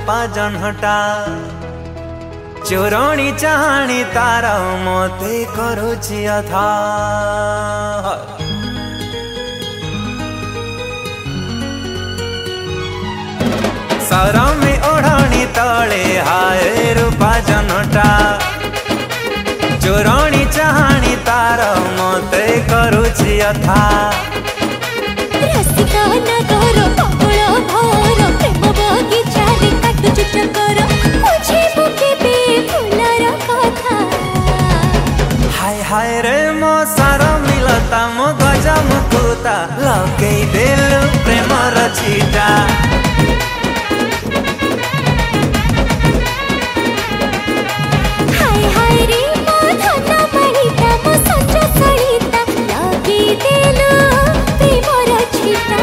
रूपा जन्हटा चोरणी चाहाणी तार मते करुछि अथा सरमी ओढ़णी तले हाय रूपा जन्हटा चोरणी चाहाणी तार मते करुछि अथा रसिका नगर पगल भर प्रेम बगीचा रे काटुछु चकर बुझिबु केबे फुलर कथा हाय हाय रे मो सार मिलता मो गजा मुकुता लगेई देलु प्रेमर छीटा हाय हाय रे मो धन मणिता मो सज सळिता लगेई देलु प्रेमर छीटा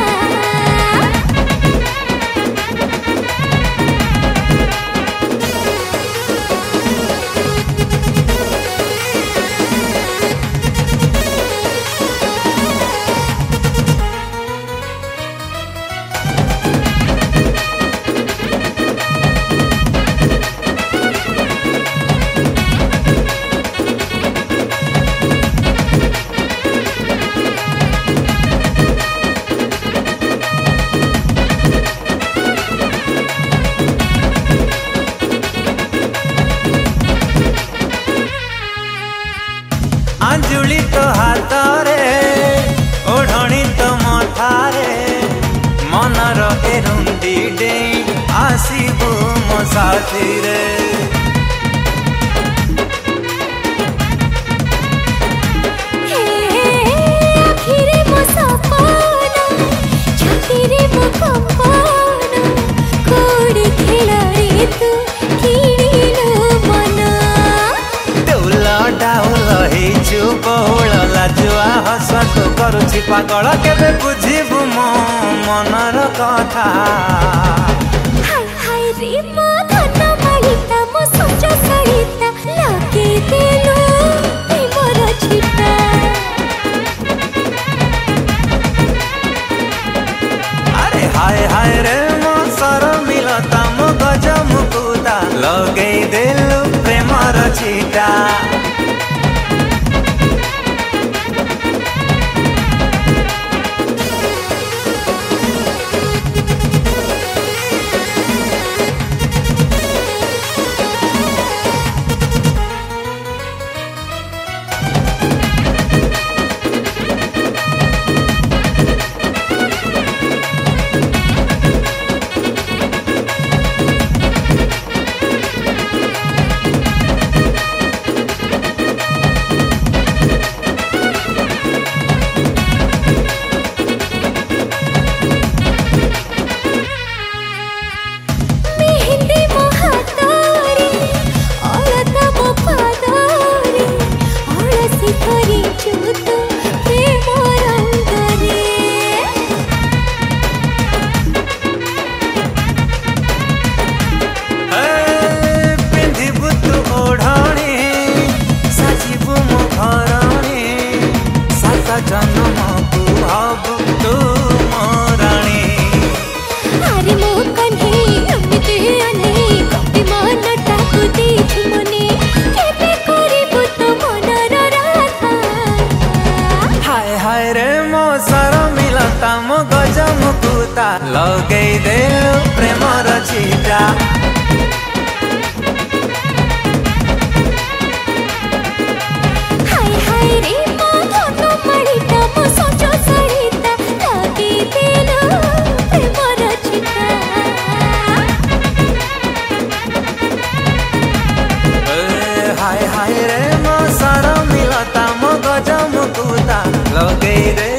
अंजुली तो हाथ रे ओढ़णी तो मथारे मनर एरुंडी डे आसीबु मो साथी रे आखिरे मो सपना छातीरे मो कंपन कोड़ी खेला रे तू किणिलो मन देउला डाउल हेचु बहुल लाजुआ हसवा तो करुछि पागल केबे बुझिबु मो मनर कथा हाय हाय रे मो धन मणिता मो सज सळिता लगे देलु प्रेमर छीटा अरे हाय हाय रे मो सर मिलता मो गज मुकुता लगेई देलु प्रेमर छीटा मेहंदी मो हातरे अलता मो पादरे अलसी करी चुत प्रेम रंगरे पिंधिबु तू ओढ़णी साजिबु मो घरणी सात जन्म को हबु तू मो राणी अरे मो कन्हे अमिते अने कपि मन टाकु देछु मने केबे करिबु तो मनर राधा हाय हाय रे मो सर मिलता मो गज मुकुता लगेई देलु प्रेमर छीटा हाय हाय रे मो धन मणिता मो सज सळिता लगे देलु प्रेमर छीटा हाय हाय रे मो सर मिलता मो गज मुकुता लगेई दे